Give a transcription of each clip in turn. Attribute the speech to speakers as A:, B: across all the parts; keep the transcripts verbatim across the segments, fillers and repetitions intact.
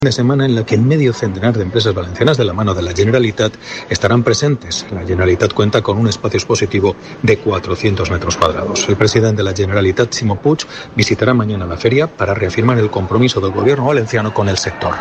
A: De semana en la que medio centenar de empresas valencianas de la mano de la Generalitat estarán presentes. La Generalitat cuenta con un espacio expositivo de cuatrocientos metros cuadrados. El presidente de la Generalitat, Ximo Puig, visitará mañana la feria para reafirmar el compromiso del gobierno valenciano con el sector.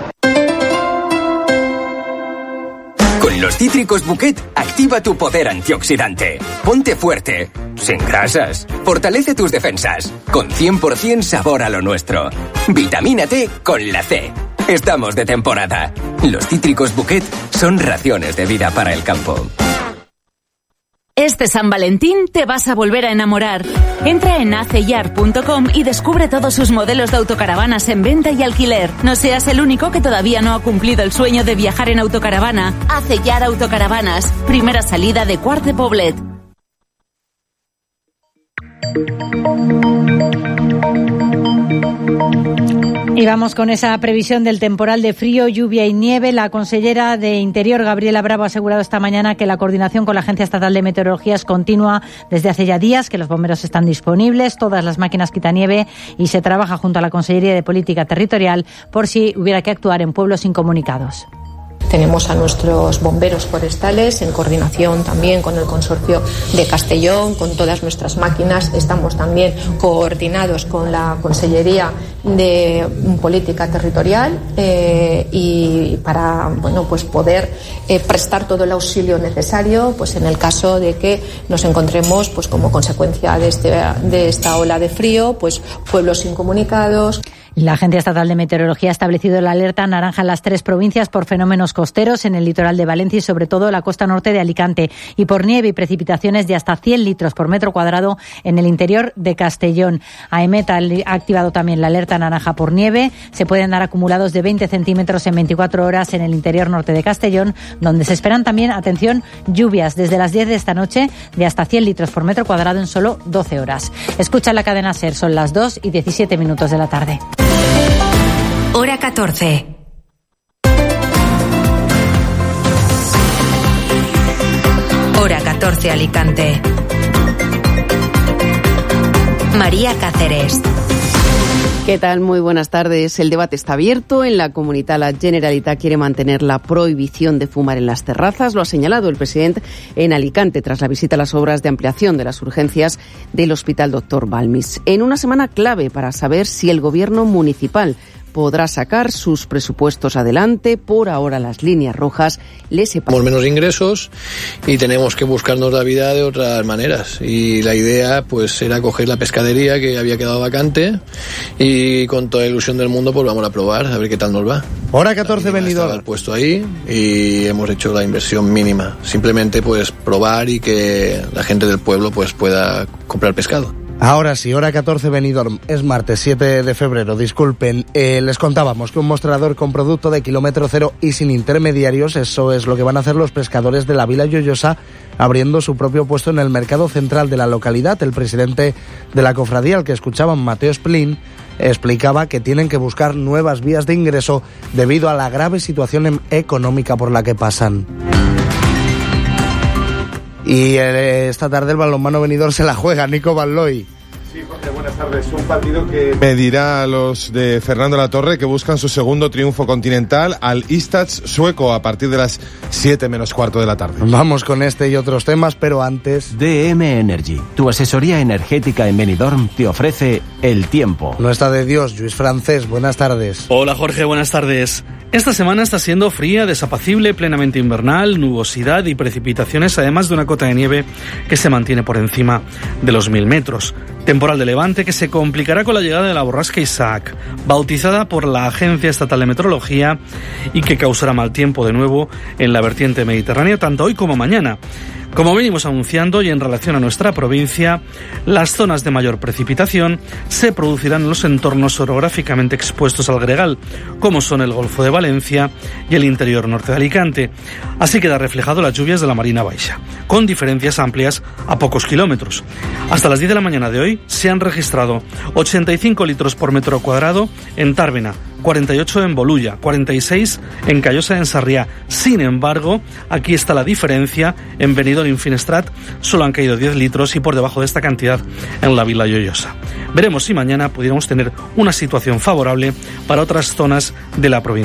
B: Con los cítricos Bouquet, activa tu poder antioxidante. Ponte fuerte, sin grasas. Fortalece tus defensas. Con cien por ciento sabor a lo nuestro. Vitamínate con la C. Estamos de temporada. Los cítricos Bouquet son raciones de vida para el campo.
C: Este San Valentín te vas a volver a enamorar. Entra en aceyar punto com y descubre todos sus modelos de autocaravanas en venta y alquiler. No seas el único que todavía no ha cumplido el sueño de viajar en autocaravana. Aceyar Autocaravanas. Primera salida de Quart de Poblet.
D: Y vamos con esa previsión del temporal de frío, lluvia y nieve. La consellera de Interior, Gabriela Bravo, ha asegurado esta mañana que la coordinación con la Agencia Estatal de Meteorología es continua desde hace ya días, que los bomberos están disponibles, todas las máquinas quitanieve, y se trabaja junto a la Consellería de Política Territorial por si hubiera que actuar en pueblos incomunicados.
E: Tenemos a nuestros bomberos forestales en coordinación también con el Consorcio de Castellón, con todas nuestras máquinas. Estamos también coordinados con la Consellería de Política Territorial eh, y para bueno pues poder eh, prestar todo el auxilio necesario pues en el caso de que nos encontremos pues como consecuencia de, este, de esta ola de frío, pues pueblos incomunicados.
D: La Agencia Estatal de Meteorología ha establecido la alerta naranja en las tres provincias por fenómenos costeros en el litoral de Valencia y sobre todo la costa norte de Alicante, y por nieve y precipitaciones de hasta cien litros por metro cuadrado en el interior de Castellón. AEMET ha activado también la alerta naranja por nieve. Se pueden dar acumulados de veinte centímetros en veinticuatro horas en el interior norte de Castellón, donde se esperan también, atención, lluvias desde las diez de esta noche de hasta cien litros por metro cuadrado en solo doce horas. Escucha la cadena SER, son las dos y diecisiete minutos de la tarde.
C: Hora catorce. Hora catorce, Alicante. María Cáceres.
F: ¿Qué tal? Muy buenas tardes. El debate está abierto. En la Comunitat la Generalitat quiere mantener la prohibición de fumar en las terrazas. Lo ha señalado el presidente en Alicante tras la visita a las obras de ampliación de las urgencias del Hospital Doctor Balmis. En una semana clave para saber si el gobierno municipal podrá sacar sus presupuestos adelante. Por ahora las líneas rojas les
G: separan. Menos ingresos y tenemos que buscarnos la vida de otras maneras. Y la idea pues era coger la pescadería que había quedado vacante y con toda la ilusión del mundo pues vamos a probar a ver qué tal nos va.
H: Hora catorce, Benidorm.
G: Estaba el puesto ahí y hemos hecho la inversión mínima. Simplemente pues probar y que la gente del pueblo pues pueda comprar pescado.
H: Ahora sí, hora catorce, Benidorm. Es martes siete de febrero, disculpen. Eh, les contábamos que un mostrador con producto de kilómetro cero y sin intermediarios, eso es lo que van a hacer los pescadores de la Vila Lloyosa, abriendo su propio puesto en el mercado central de la localidad. El presidente de la cofradía, al que escuchaban, Mateo Splin, explicaba que tienen que buscar nuevas vías de ingreso debido a la grave situación económica por la que pasan. Y eh, esta tarde el balonmano Benidorm se la juega, Nico Balloy.
I: Sí, Jorge, buenas tardes. Un partido que medirá a los de Fernando Latorre, que buscan su segundo triunfo continental, al Istats sueco a partir de las siete menos cuarto de la tarde.
H: Vamos con este y otros temas, pero antes...
J: D M Energy, tu asesoría energética en Benidorm, te ofrece el tiempo.
H: No está de Dios, Luis Francés, buenas tardes.
K: Hola Jorge, buenas tardes. Esta semana está siendo fría, desapacible, plenamente invernal, nubosidad y precipitaciones, además de una cota de nieve que se mantiene por encima de los mil metros. Temporal de levante que se complicará con la llegada de la borrasca Isaac, bautizada por la Agencia Estatal de Meteorología, y que causará mal tiempo de nuevo en la vertiente mediterránea, tanto hoy como mañana. Como venimos anunciando, y en relación a nuestra provincia, las zonas de mayor precipitación se producirán en los entornos orográficamente expuestos al gregal, como son el Golfo de Valencia y el interior norte de Alicante. Así queda reflejado las lluvias de la Marina Baixa, con diferencias amplias a pocos kilómetros. Hasta las diez de la mañana de hoy se han registrado ochenta y cinco litros por metro cuadrado en Tárvena, cuarenta y ocho en Bolulla, cuarenta y seis en Callosa en Sarriá. Sin embargo, aquí está la diferencia. En Benidorm y en Finestrat solo han caído diez litros y por debajo de esta cantidad en la Vila Lloyosa. Veremos si mañana pudiéramos tener una situación favorable para otras zonas de la provincia.